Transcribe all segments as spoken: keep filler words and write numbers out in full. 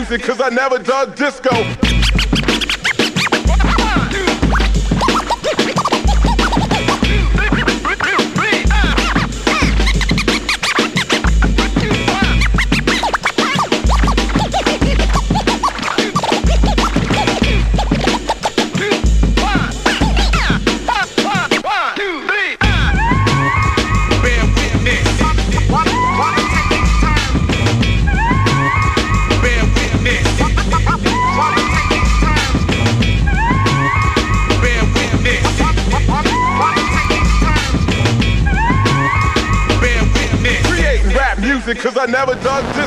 music, cause I never dug disco. Cause I never dug this.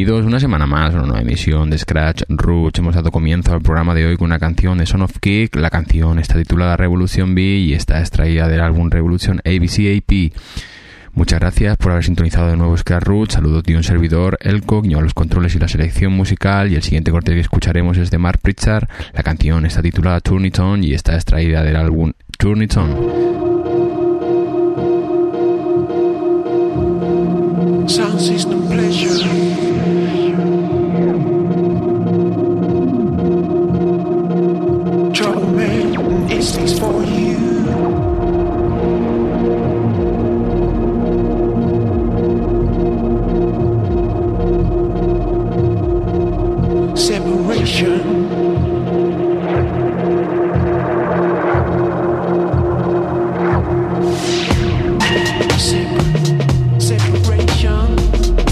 Bienvenidos una semana más a una nueva emisión de Scratch Roots. Hemos dado comienzo al programa de hoy con una canción de Son of Kick. La canción está titulada Revolution B y está extraída del álbum Revolution A B C A P. Muchas gracias por haber sintonizado de nuevo Scratch Roots. Saludos de un servidor, Elco, guión a los controles y la selección musical. Y el siguiente corte que escucharemos es de Mark Pritchard. La canción está titulada Turn It On y está extraída del álbum Turn It On. Sound system pleasure. Trouble man, instincts for you. Separation. Separation.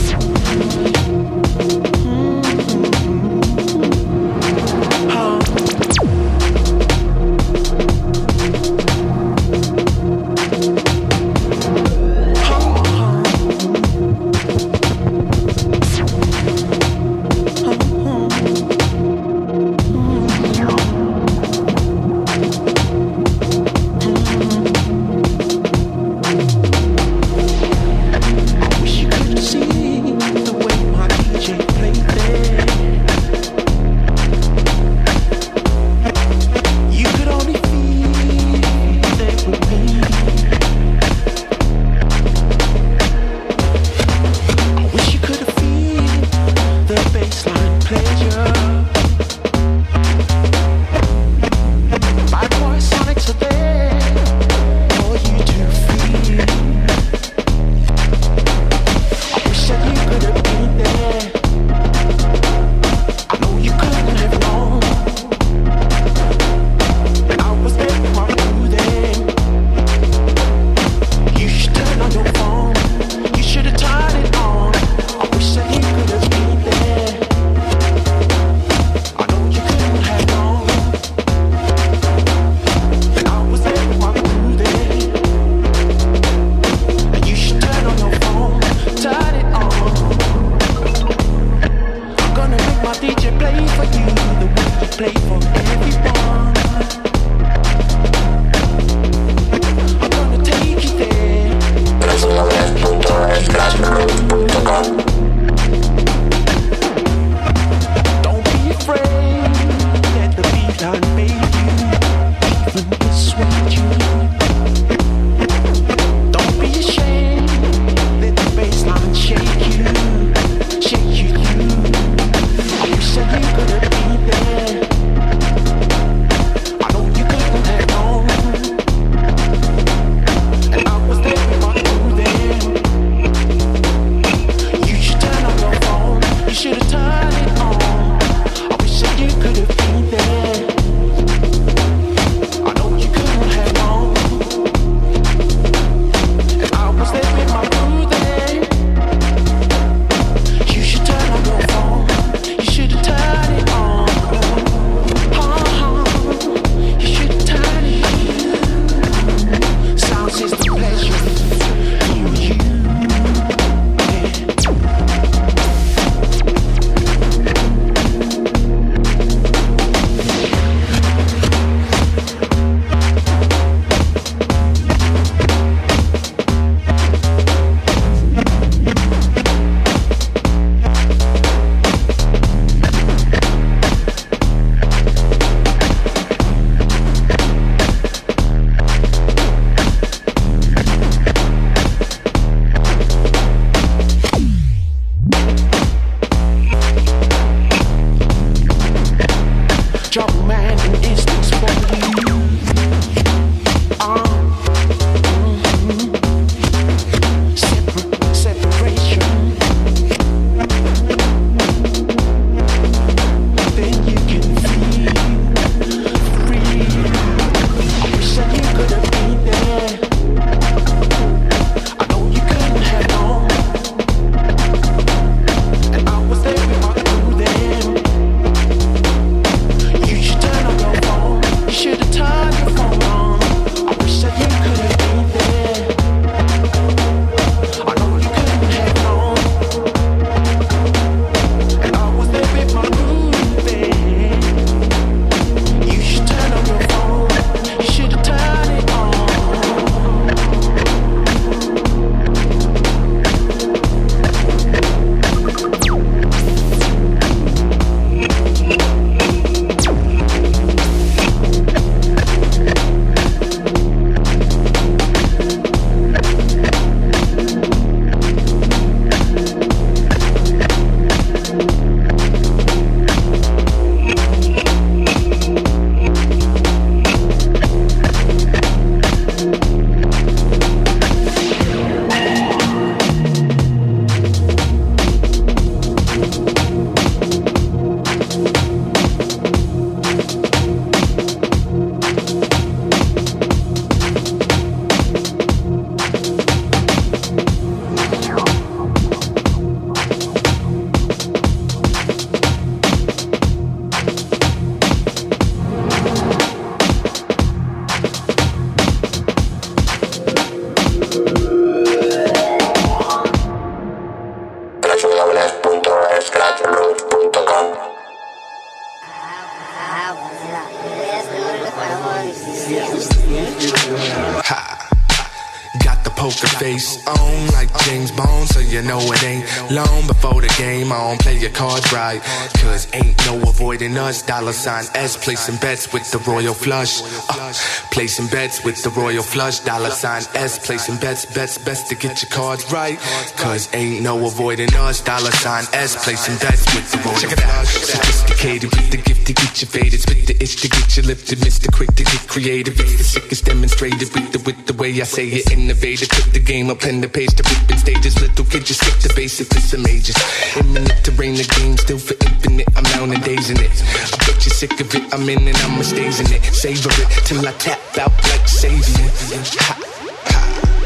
face on like James Bond, so you know it ain't long before the game on. Play your cards right, cause ain't no avoiding us. Dollar sign S, placing bets with the royal flush. Uh, placing bets with the royal flush. Dollar sign S, placing bets, bets, best to get your cards right, cause ain't no avoiding us. Dollar sign S, placing bets with the royal flush. Sophisticated with the gift to get you faded, spit the itch to get you lifted, Mister Quick to get creative. It's the sickest demonstrated with the with the way I say it, innovative. Took the game up in the page to ripping stages. Little kid, just skip the basics, it's some ages. Imminent to reign the game, still for infinite. I'm down and days in it. I bet you're sick of it. I'm in and I'ma stays in it. Savor it till I tap out like Savior. Ha, ha,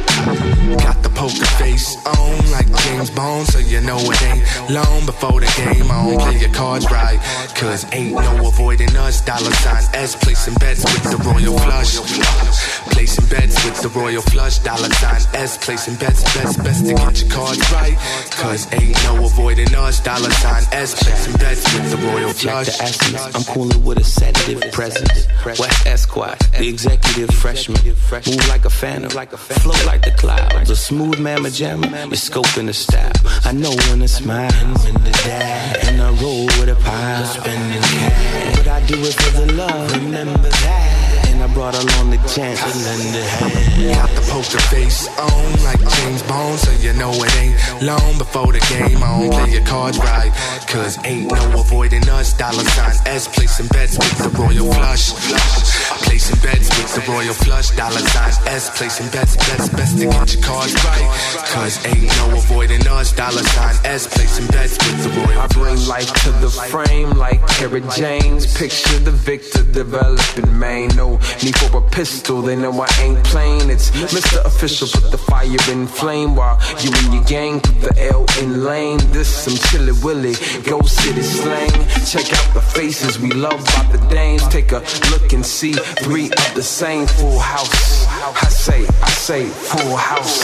ha. Got the poker face on like James Bond, so you know it ain't long before the game on. Play your cards right, cause ain't no avoiding us. Dollar sign S, placing bets with the royal flush. Placing bets with the royal flush. Dollar sign S, placing bets, bets, best to get your cards right, cause ain't no avoiding us. Dollar sign S, placing bets with the royal flush. Check the essence, I'm coolin' with a sedative presence. West Esquire, the executive freshman. Move like a phantom, flow like the clouds. A smooth mamma jamma, you're scoping the style. I know when to smile and when to die. And I roll with a pile, spending cash. But I do it for the love, remember that. And I brought along the chance to lend a hand. Got the poker face on like James Bond, so you know it ain't long before the game on. Play your cards right, cause ain't no avoiding us. Dollar sign S, placing bets with the royal flush. Placing bets with the royal flush. Dollar sign S, placing bets, bets, best to get your cards right, cause ain't no avoiding us. Dollar sign S, placing bets with the royal flush. I bring life to the frame like Kerry James. Picture the victor developing main. No need for a pistol, they know I ain't playing. It's Mister Official, put the fire in flame, while you and your gang put the L in lane. This some chilly willy, go city slang. Check out the faces we love by the dames. Take a look and see three of the same. Full house, I say, I say full house.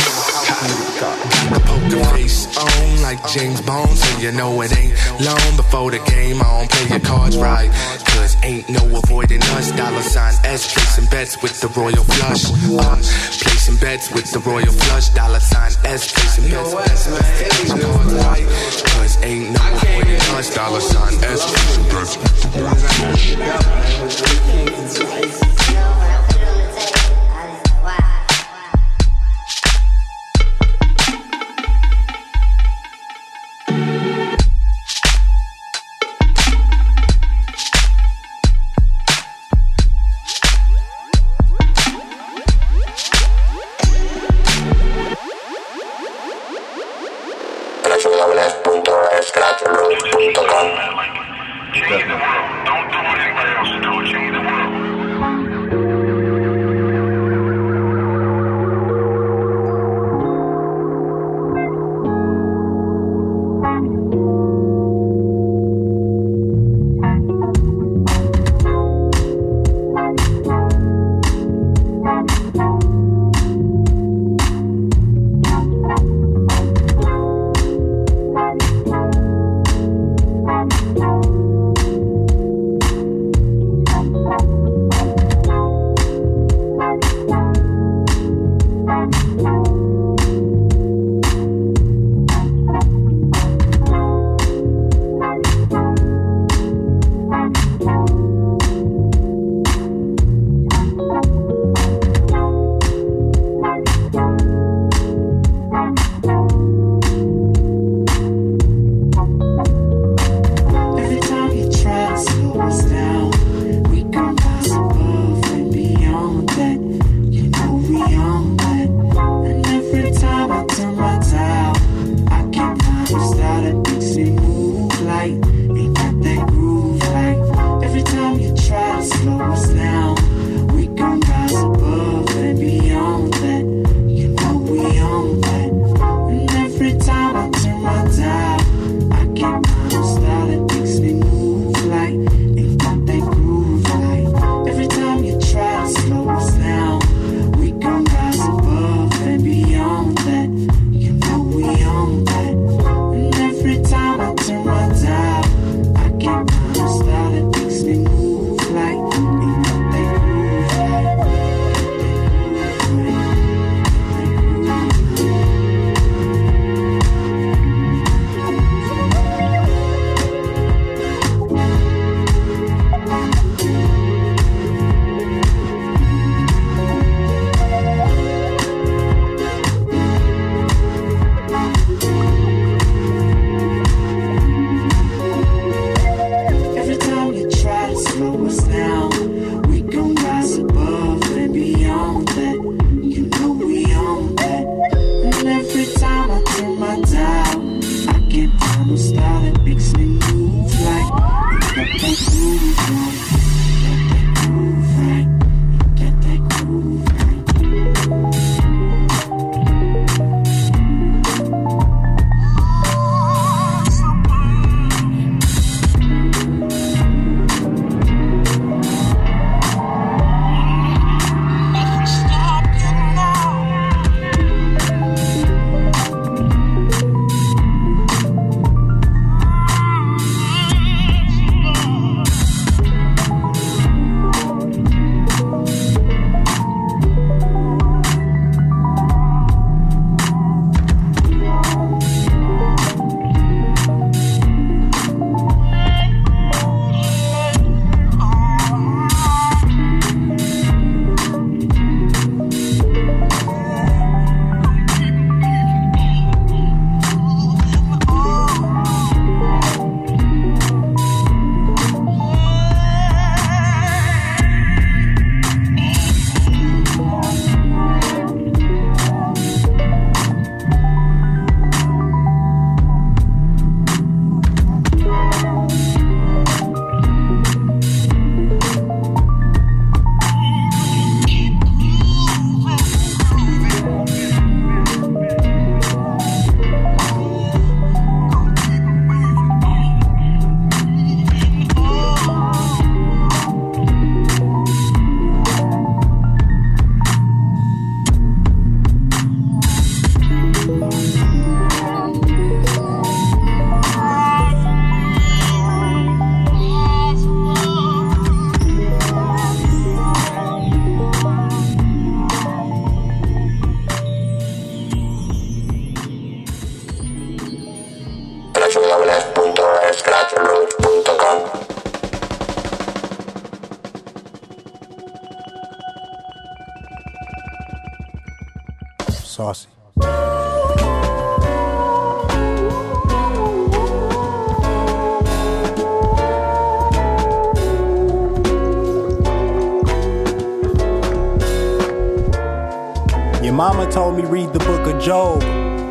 Got the poker face on like James Bond, so you know it ain't long before the game on. Play your cards right, cause ain't no avoiding us. Dollar sign S, placing bets with the royal flush. Uh, placing bets with the royal flush. Dollar sign S, placing bets, bets, bets, get your cards right, cause ain't no avoiding us. Dollar sign S, placing bets with the royal flush. Saucy. Your mama told me read the book of Job.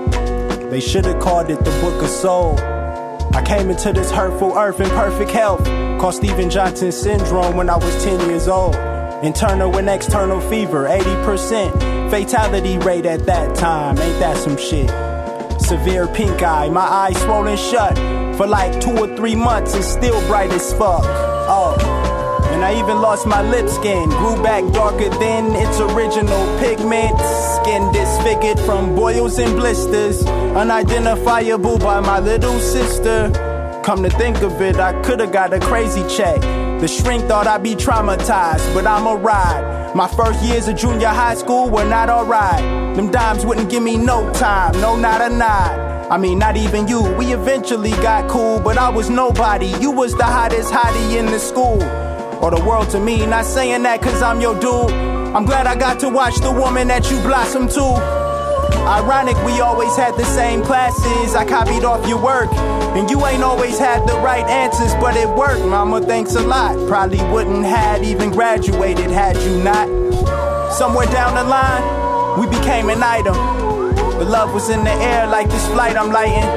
They should have called it the book of soul. I came into this hurtful earth in perfect health. Called Steven Johnson syndrome when I was ten years old. Internal and external fever, eighty percent. Fatality rate at that time, ain't that some shit? Severe pink eye, my eyes swollen shut for like two or three months and still bright as fuck. Oh, and I even lost my lip skin, grew back darker than its original pigment. Skin disfigured from boils and blisters, unidentifiable by my little sister. Come to think of it, I could've got a crazy check. The shrink thought I'd be traumatized, but I'm a ride. My first years of junior high school were not alright. Them dimes wouldn't give me no time, no, not a nod. I mean, not even you, we eventually got cool, but I was nobody. You was the hottest hottie in the school, or the world to me. Not saying that cause I'm your dude. I'm glad I got to watch the woman that you blossom to. Ironic, we always had the same classes. I copied off your work, and you ain't always had the right answers, but it worked. Mama, thanks a lot. Probably wouldn't had even graduated had you not. Somewhere down the line, we became an item. The love was in the air like this flight I'm lighting.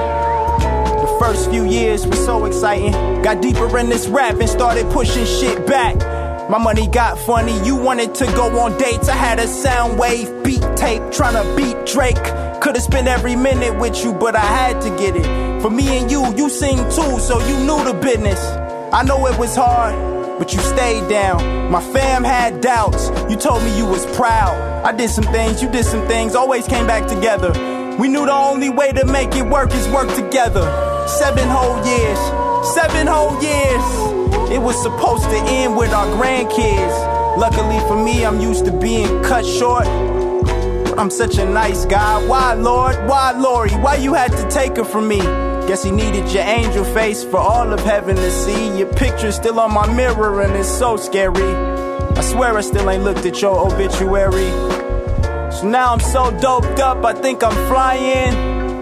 The first few years were so exciting. Got deeper in this rap and started pushing shit back. My money got funny, you wanted to go on dates. I had a sound wave beat tape tryna beat Drake. Could've spent every minute with you, but I had to get it. For me and you, you sing too, so you knew the business. I know it was hard, but you stayed down. My fam had doubts, you told me you was proud. I did some things, you did some things, always came back together. We knew the only way to make it work is work together. Seven whole years, seven whole years. It was supposed to end with our grandkids. Luckily for me, I'm used to being cut short. But I'm such a nice guy. Why, Lord? Why, Lori? Why you had to take her from me? Guess he needed your angel face for all of heaven to see. Your picture's still on my mirror and it's so scary. I swear I still ain't looked at your obituary. So now I'm so doped up, I think I'm flying.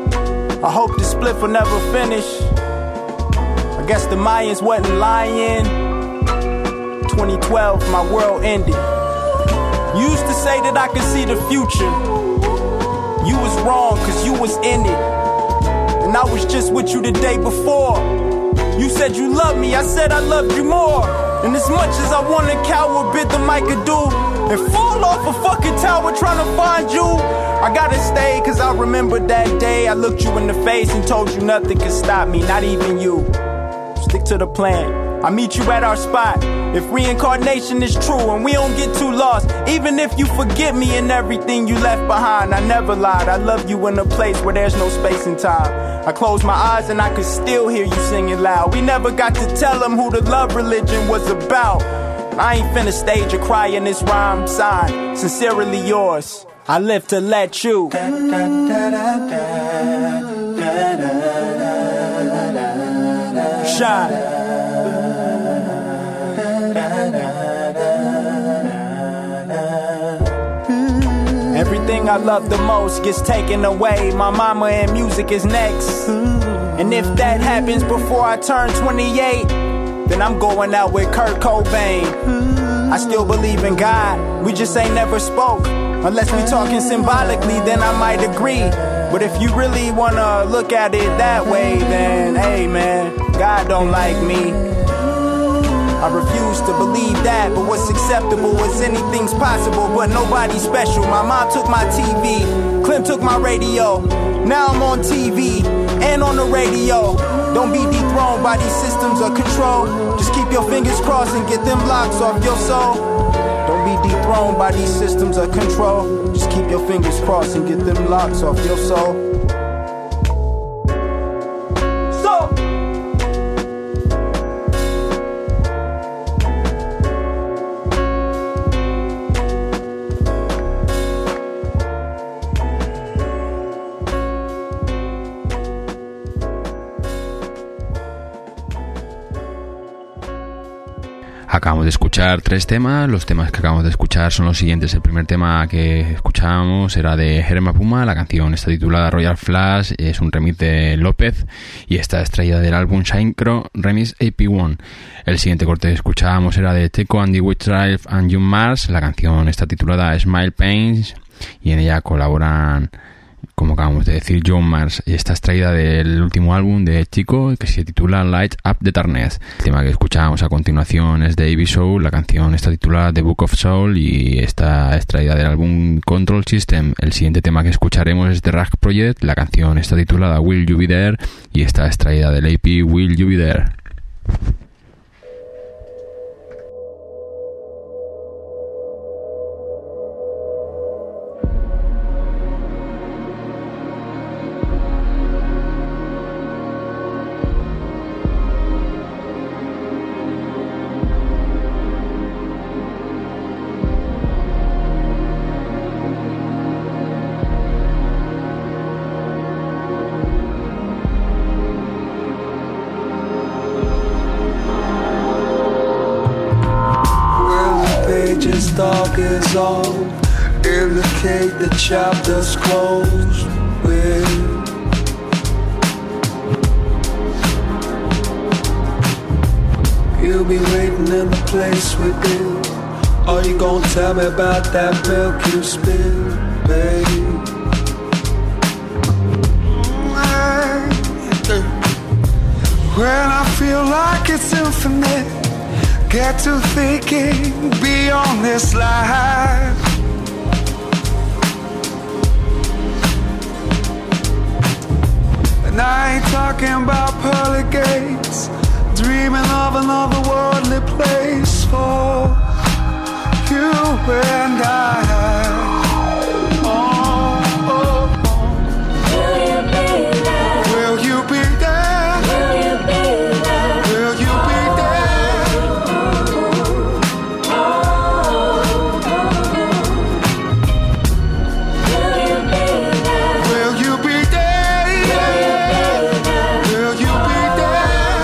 I hope the split will never finish. I guess the Mayans wasn't lying. twenty twelve, my world ended. You used to say that I could see the future. You was wrong, cause you was in it. And I was just with you the day before. You said you loved me, I said I loved you more. And as much as I wanna cower, bit the mic could do and fall off a fucking tower trying to find you. I gotta stay cause I remember that day I looked you in the face and told you nothing could stop me, not even you. Stick to the plan. I meet you at our spot. If reincarnation is true and we don't get too lost, even if you forget me and everything you left behind, I never lied. I love you in a place where there's no space and time. I close my eyes and I can still hear you singing loud. We never got to tell them who the love religion was about. I ain't finna stage a cry in this rhyme. Sign, sincerely yours. I live to let you shine. Everything I love the most gets taken away. My mama and music is next. And if that happens before I turn twenty-eight, then I'm going out with Kurt Cobain. I still believe in God, we just ain't never spoke. Unless we talking symbolically, then I might agree. But if you really wanna look at it that way, then hey man, God don't like me. I refuse to believe that, but what's acceptable is anything's possible, but nobody's special. My mom took my T V, Clem took my radio. Now I'm on T V and on the radio. Don't be dethroned by these systems of control. Just keep your fingers crossed and get them locks off your soul. Don't be dethroned by these systems of control. Just keep your fingers crossed and get them locks off your soul. Acabamos de escuchar tres temas. Los temas que acabamos de escuchar son los siguientes. El primer tema que escuchábamos era de Jerema Puma. La canción está titulada Royal Flush. Es un remix de López y está extraída del álbum Synchro Remix A P uno. El siguiente corte que escuchábamos era de Teco and the Witch Drive and June Mars. La canción está titulada Smile Pains y en ella colaboran, como acabamos de decir, John Mars, y está extraída del último álbum de Chico que se titula Light Up the Darkness. El tema que escuchamos a continuación es de A B Soul. La canción está titulada The Book of Soul y está extraída del álbum Control System. El siguiente tema que escucharemos es de Rag Project. La canción está titulada Will You Be There y está extraída del A P Will You Be There. Dark is all, indicate the chapter's closed with. You'll be waiting in the place within. Are you gonna tell me about that milk you spilled, babe? When I feel like it's infinite, get to thinking beyond this life. And I ain't talking about pearly gates, dreaming of another worldly place for you and I. Oh, oh, oh. Will you be there? Will you be there? Will you be there? Will you be there? Will you be there? Will you be there?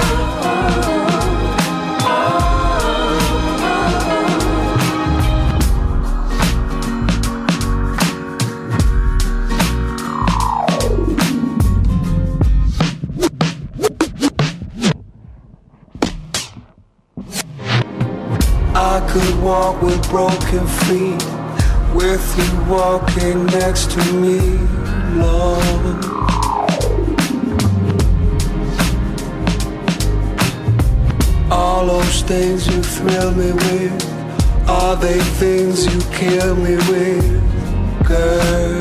I could walk with broken feet, with you walking next to me, Lord. All those those things you thrill me with? Are they things you kill me with, girl?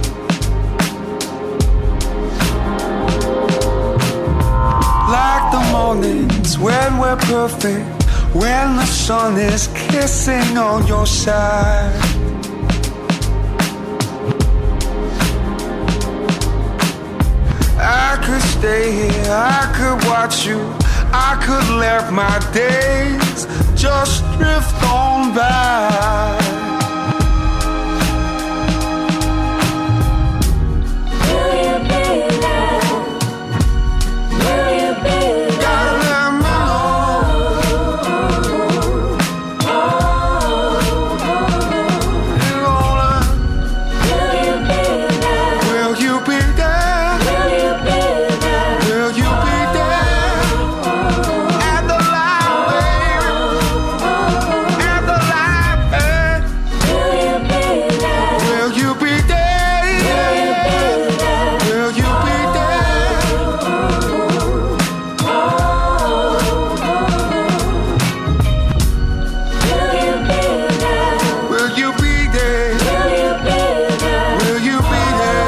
Like the mornings when we're perfect, when the sun is kissing on your side. I could stay here, I could watch you, I could let my days just drift on by. Will you be there? Will you be there? Gotta let me know. Oh, oh, oh, oh. You gonna, will you be there? Will you be there? Will you be there? Will you be there? At the light, baby. At the light, baby. Will you be there? Will you be there? Will you be there? Will you be there? Will you be there?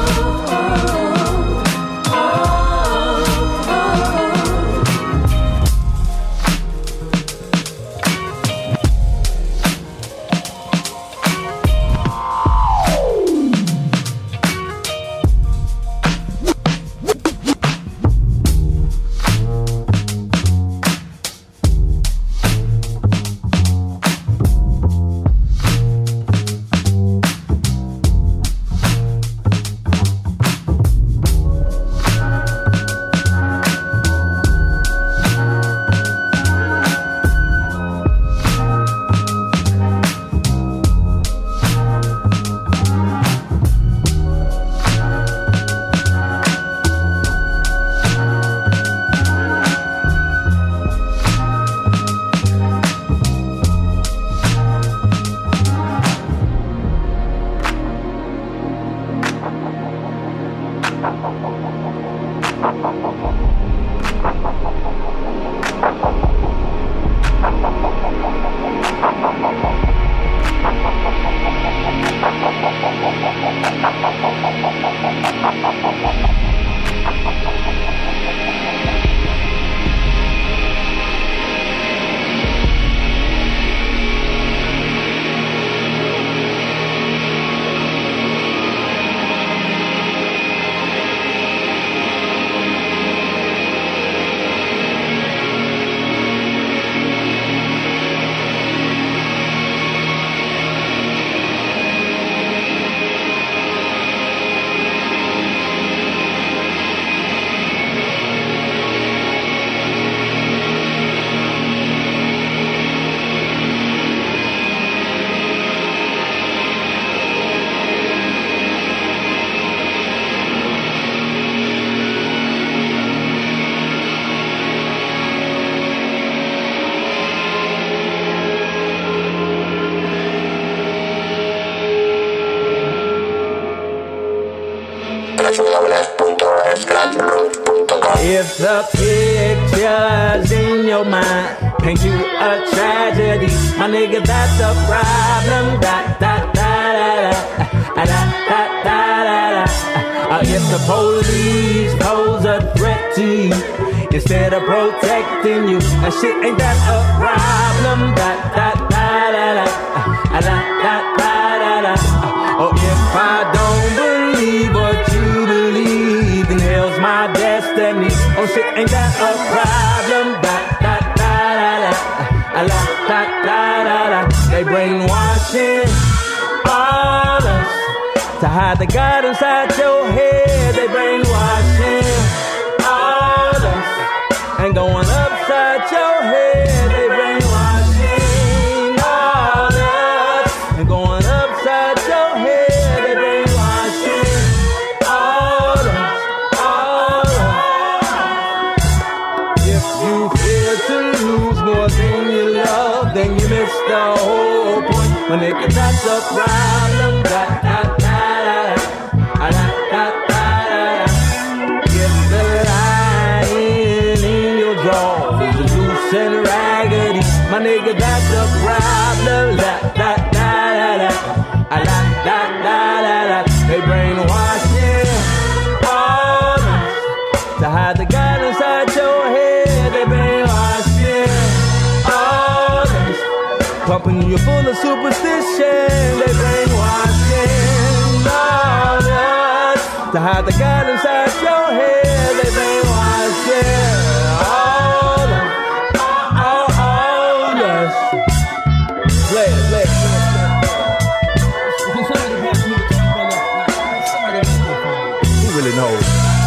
If the pictures in your mind paint you a tragedy, my nigga, that's a problem. Da da da da da da da da da da. Uh, if the police pose a threat to you instead of protecting you, that shit ain't that a problem. Da da da da da da da da da da. Oh, if I don't believe what you believe, then hell's my destiny. Oh shit, ain't that a problem? Da da da da da da da da da da. They brainwashing all us to hide the God inside your head. They brainwashing all us and going upside your head. They brainwashing all us and going upside your head. They brainwashing all us, all us. If you fear to lose more than you love, then you miss the whole point. When it gets that's a problem. Da, da, da, da, da, da, da, da. Get the lion in your drawers, loose and ragged. nigga, that's the problem. La, la, la, la, la. La, la, la, la, la. They brainwashing all us to hide the God inside your head. They brainwashing all us, pumping you full of superstition. They brainwashing all us to hide the God inside your head. They brainwashing all us, all, all us. Play it, play it. Who really knows?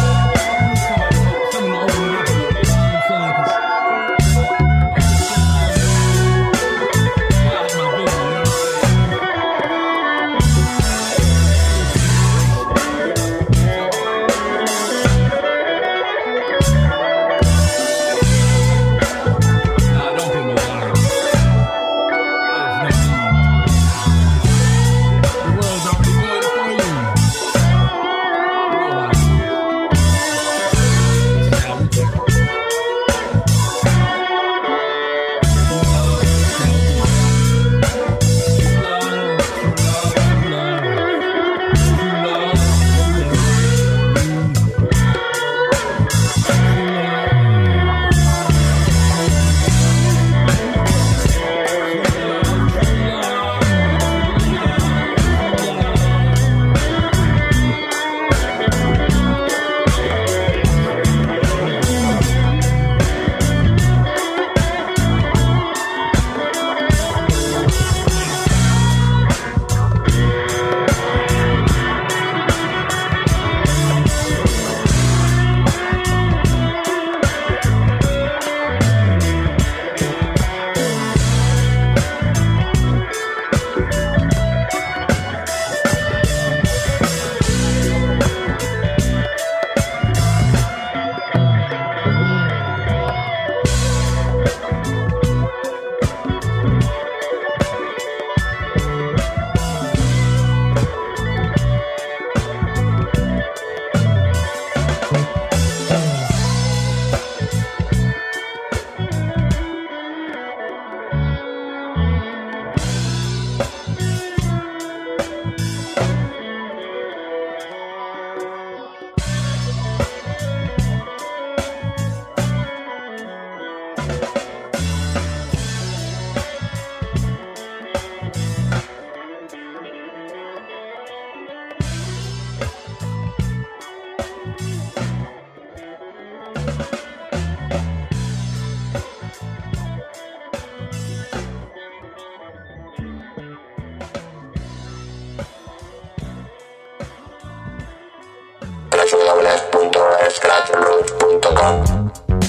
w w w punto scratch roots punto com.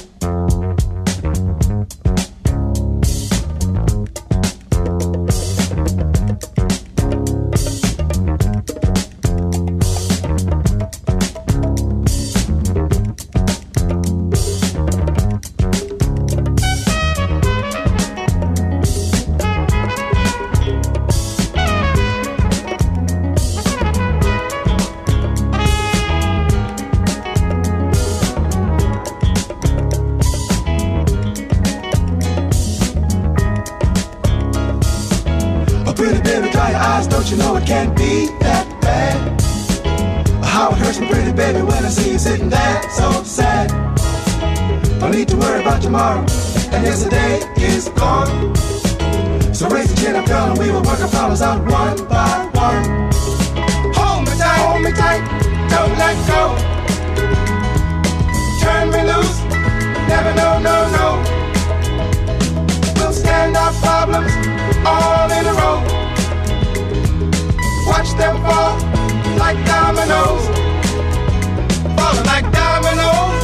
Don't you know it can't be that bad? How it hurts me, pretty baby, when I see you sitting there so sad. Don't need to worry about tomorrow, and yesterday is gone. So raise your chin up, girl, and we will work our problems out one by one. Hold me tight, hold me tight, don't let go. Turn me loose, never no, no, no. We'll stand our problems all in a row. Watch them fall like dominoes, falling like dominoes.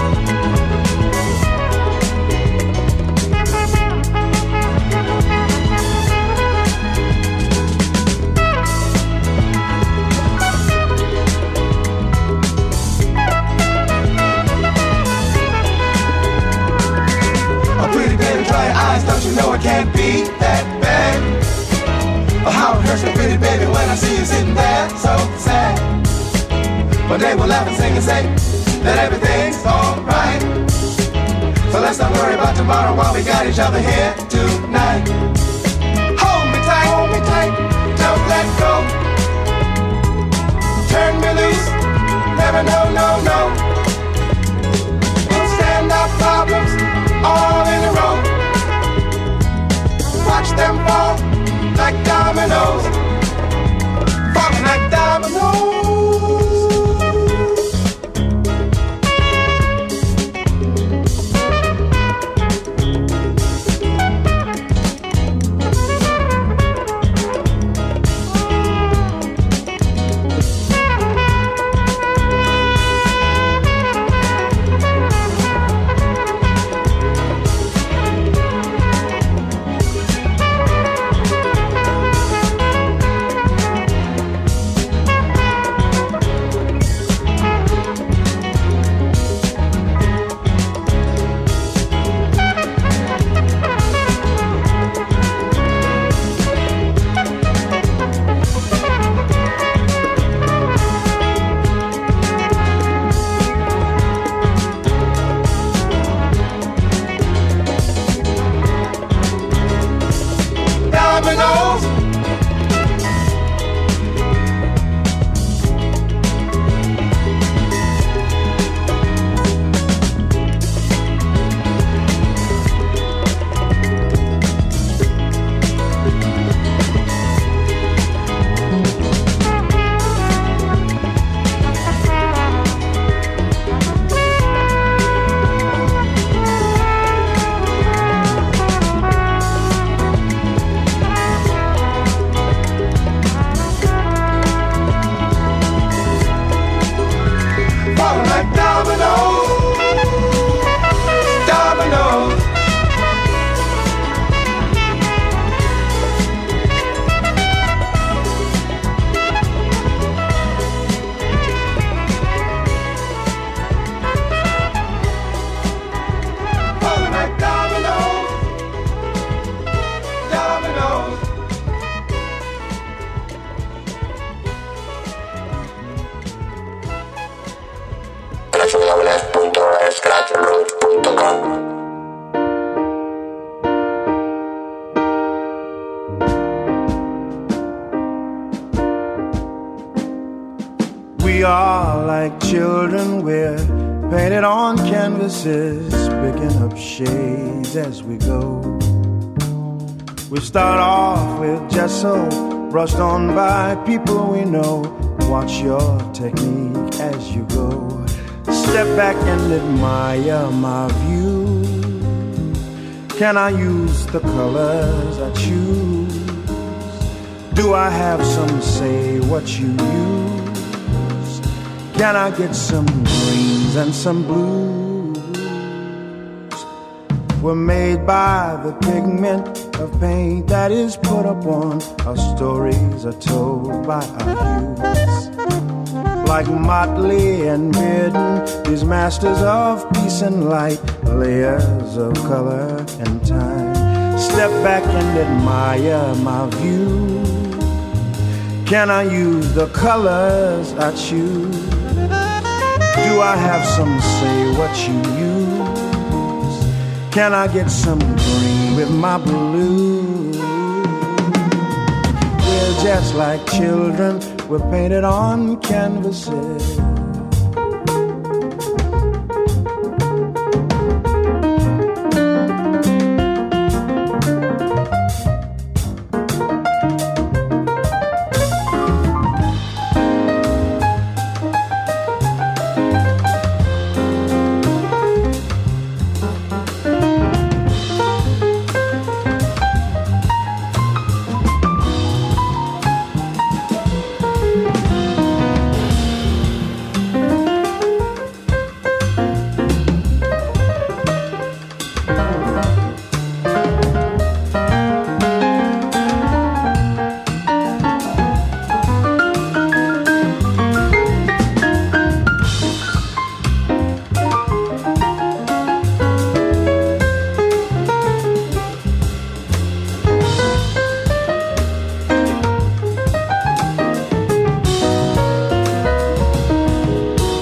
Oh, pretty baby, dry your eyes, don't you know it can't be that bad? Oh, how it hurts me, pretty baby, when I see you sitting there so sad. But they will laugh and sing and say that everything's alright. So let's not worry about tomorrow while we got each other here tonight. Hold me tight, hold me tight, don't let go. Turn me loose, never no, no, no. We'll stand our problems all in a row. Watch them fall like dominoes, falling like dominoes. We are like children, we're painted on canvases, picking up shades as we go. We start off with gesso, brushed on by people we know. Watch your technique as you go. Step back and admire my view. Can I use the colors I choose? Do I have some say what you use? Can I get some greens and some blues? We're made by the pigment of paint that is put upon. Our stories are told by our hues. Like Motley and Bearden, these masters of peace and light, layers of color and time. Step back and admire my view. Can I use the colors I choose? Do I have some say what you use? Can I get some green with my blue? We're just like children, we're painted on canvases.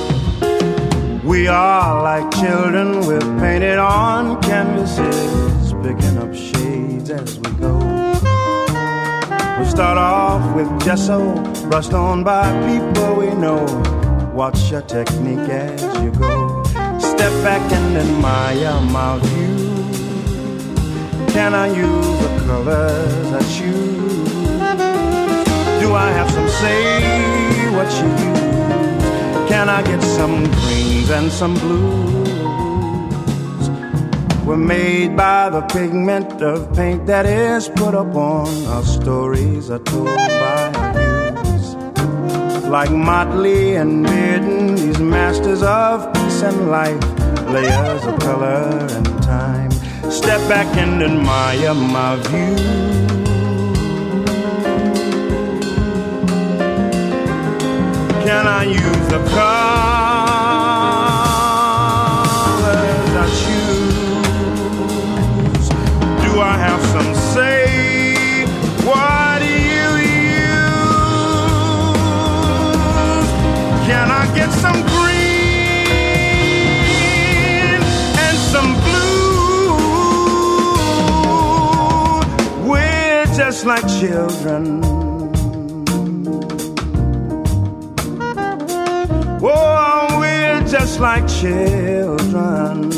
We are like children, we're painted on canvases, picking up shades as we go. We start off with gesso, brushed on by people we know. Watch your technique as you go. Step back and admire my view. Can I use the colors I choose? Do I have some say what you use? Can I get some greens and some blues? We're made by the pigment of paint that is put upon our stories are told by our youths. Like Motley and Bearden, these masters of peace and life, layers of color and time. Step back and admire my view. Can I use the colors I choose? Do I have some say? What do you use? Can I get some green and some blue? We're just like children. Oh, we're just like children.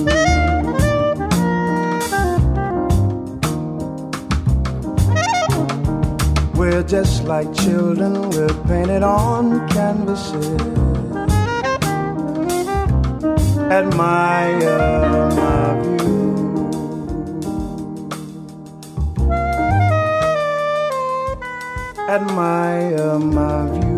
We're just like children, we're painted on canvases. Admire my view. Admire my view.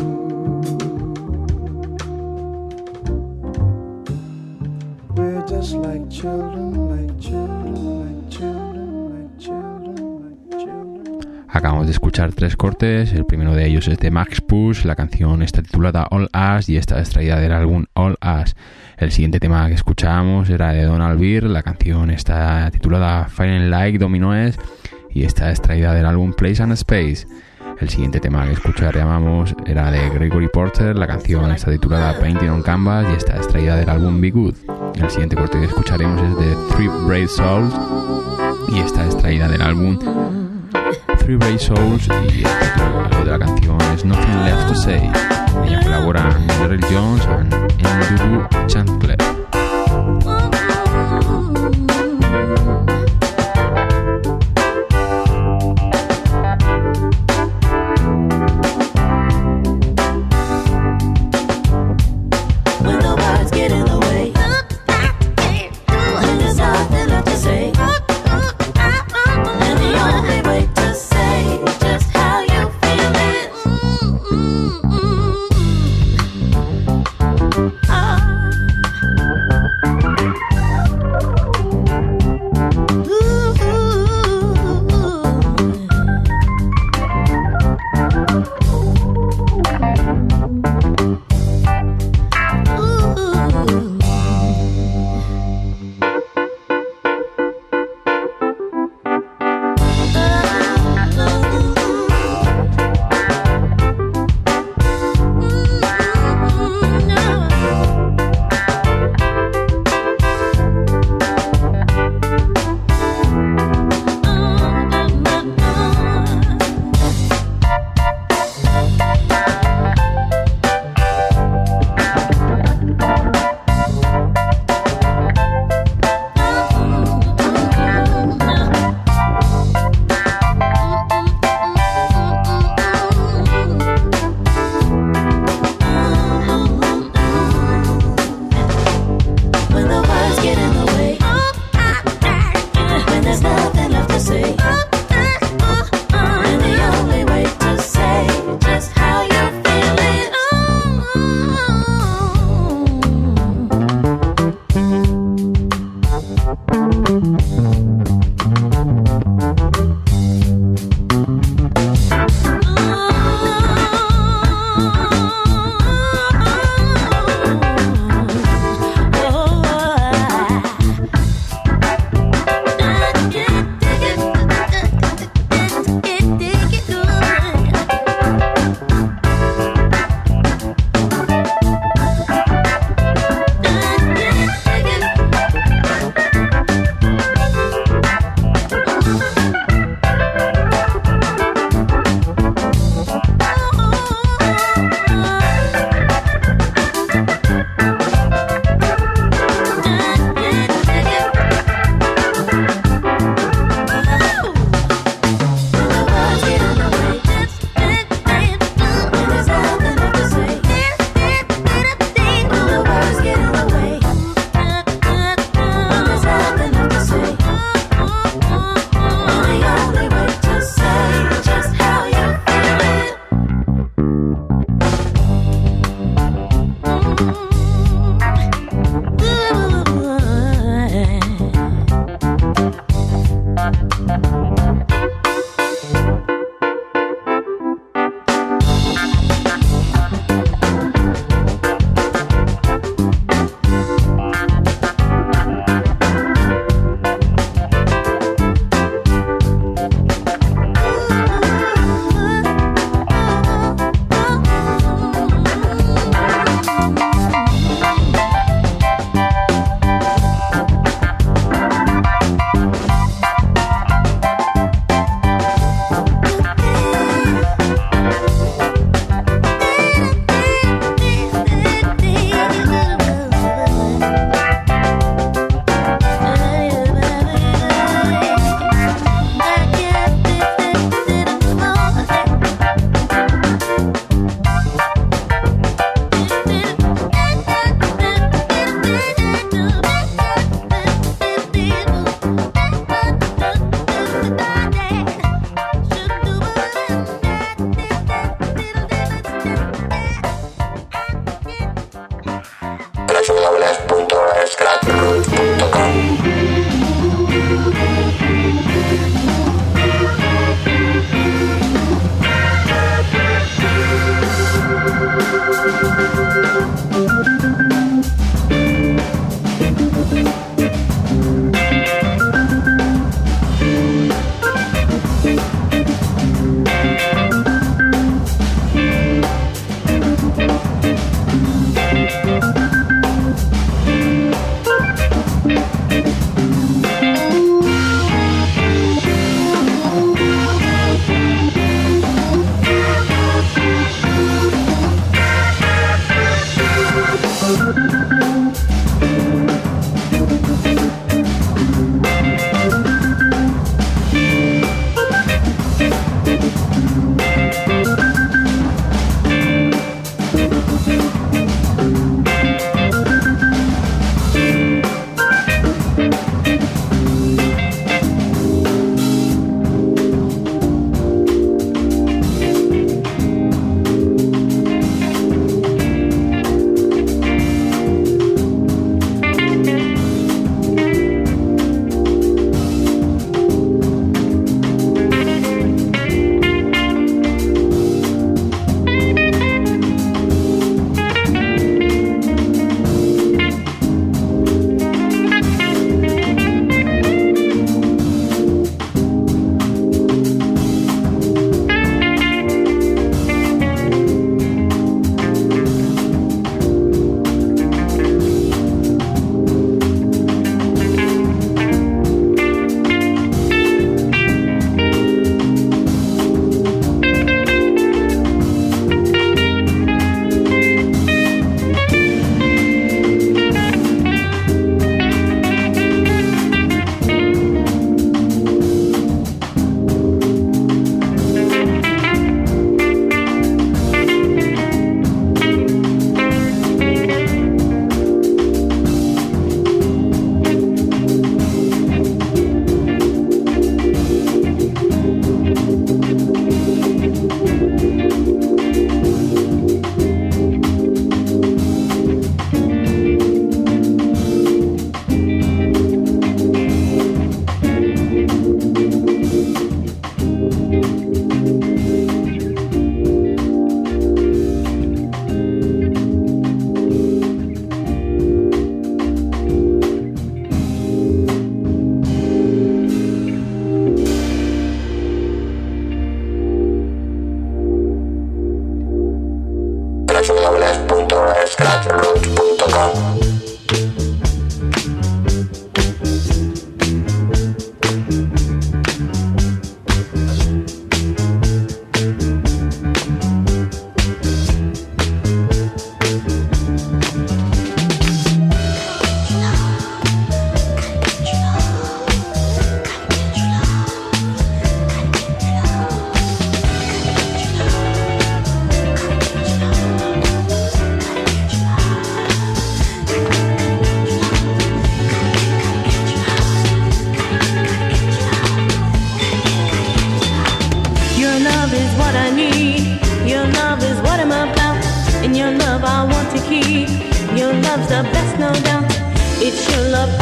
Just like children, like children, like children, like children, like children. Acabamos de escuchar tres cortes. El primero de ellos es de Max Push. La canción está titulada All Us y está extraída del álbum All Us. El siguiente tema que escuchábamos era de Donald Byrd. La canción está titulada Fire Like Dominoes y está extraída del álbum Place and Space. El siguiente tema que escucharíamos era de Gregory Porter. La canción está titulada Painting on Canvas y está extraída del álbum Be Good. El siguiente corte que escucharemos es de Three Brave Souls y está extraída del álbum Three Brave Souls y el título de la canción es Nothing Left to Say. En ella colaboran Daryl Jones y Andrew Chandler. Ah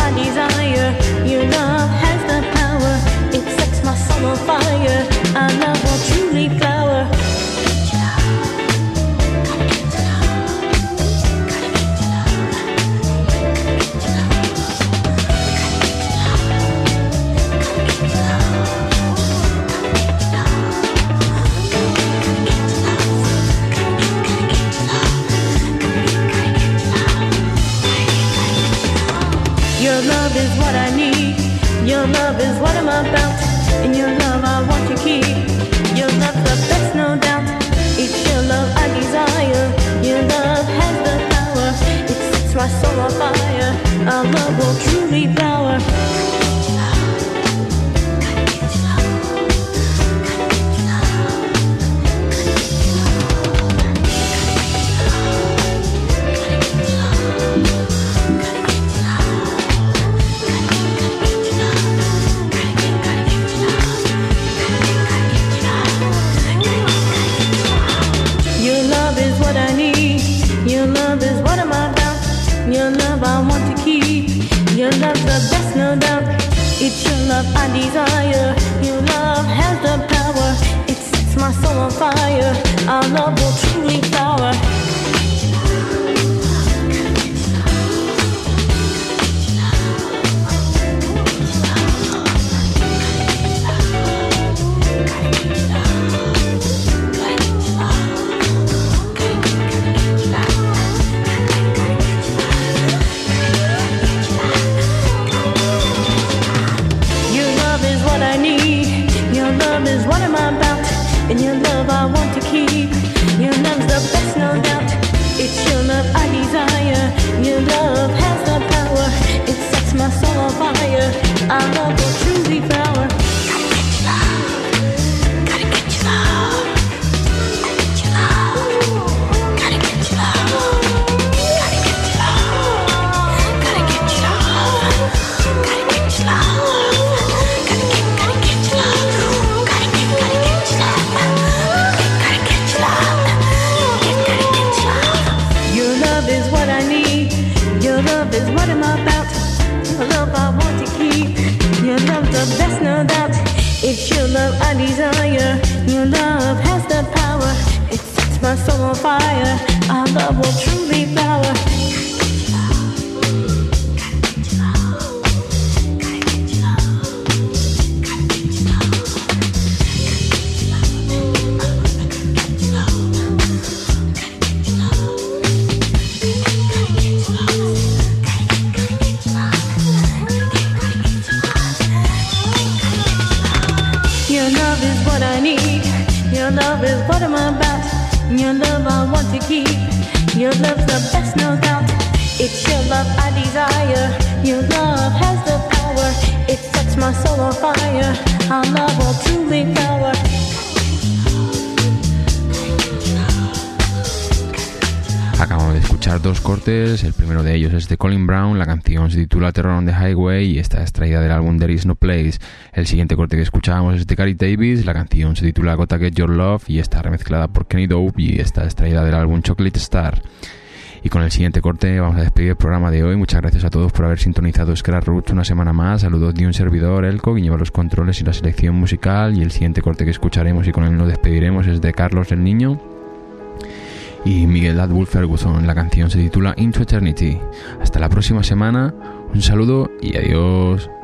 I desire. Your love has the power. It sets my soul on fire. Our love will truly flower. Your love is what I need. Your love is what I'm about. And your love I want to keep. Your love's the best, no doubt. It's your love I desire. Your love has the power. It sets my soul on fire. Our love will truly flower. Your love I want to keep. Your love's the best, no doubt. It's your love I desire. Your love has the power. It sets my soul on fire. Our love will truly flower. Is what I'm about, and your love I want to keep. Your love's the best, no doubt. It's your love I desire. Your love has the power. It sets my soul on fire. Our love will truly flower. Gotta get your love. Gotta get your love. Gotta get your love. Gotta get your love. Gotta get your love. Gotta get your love. Gotta get, gotta get your love. Your love is what I'm about. Your love I want to keep. Your love's the best, no doubt. It's your love I desire. Your love has the power. It sets my soul on fire. Our love will truly flower. Your love is what I'm about. Your love I want to keep. Your love's the best, no doubt. It's your love I desire. Your love has the power. It sets my soul on fire. Our love will truly flower. Acabamos de escuchar dos cortes. El primero de ellos es de Colin Brown. La canción se titula Terror on the Highway y está extraída del álbum There Is No Place. El siguiente corte que escuchábamos es de Gary Davis. La canción se titula Gotta Get Your Love y está remezclada por Kenny Dope y está extraída del álbum Chocolate Star. Y con el siguiente corte vamos a despedir el programa de hoy. Muchas gracias a todos por haber sintonizado Scratch Roots una semana más. Saludos de un servidor, Elko, que lleva los controles y la selección musical. Y el siguiente corte que escucharemos y con él nos despediremos es de Carlos el Niño y Miguel Atwood Ferguson. La canción se titula Into Eternity. Hasta la próxima semana, un saludo y adiós.